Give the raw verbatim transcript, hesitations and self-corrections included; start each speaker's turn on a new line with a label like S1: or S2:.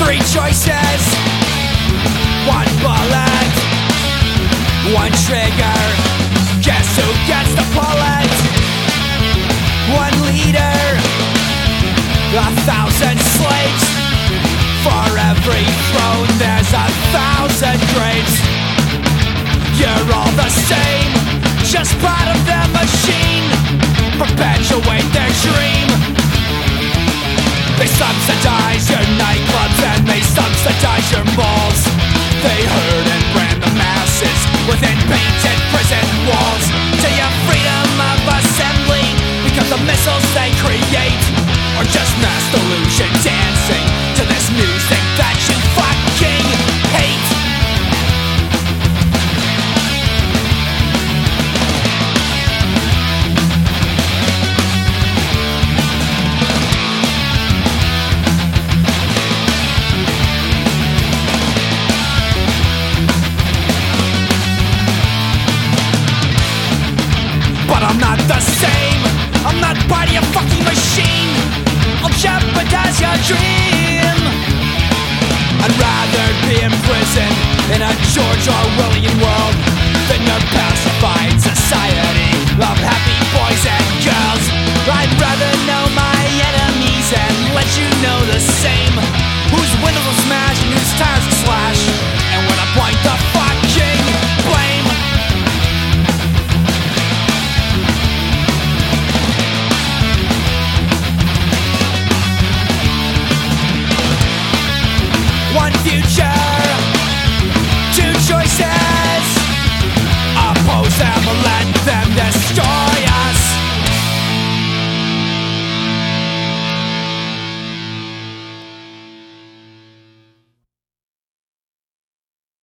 S1: Three choices, one bullet, one trigger. Guess who gets the bullet? One leader, a thousand slaves. For every throne there's a thousand graves. You're all the same, just part of their machine. Perpetuate their dream. They subsidize your nightclubs and they subsidize your malls. They herd and brand the masses within painted prison walls. To your freedom of assembly, because the missiles they create are just mass delusion dancing to this music that you fucking hate. But I'm not the same, I'm not part of your fucking machine. I'll jeopardize your dream. I'd rather be in prison in a George Orwellian world than your pacified society of happy boys and girls. I'd rather know my enemies and let you know the same. Whose windows will smash and whose tires will slash.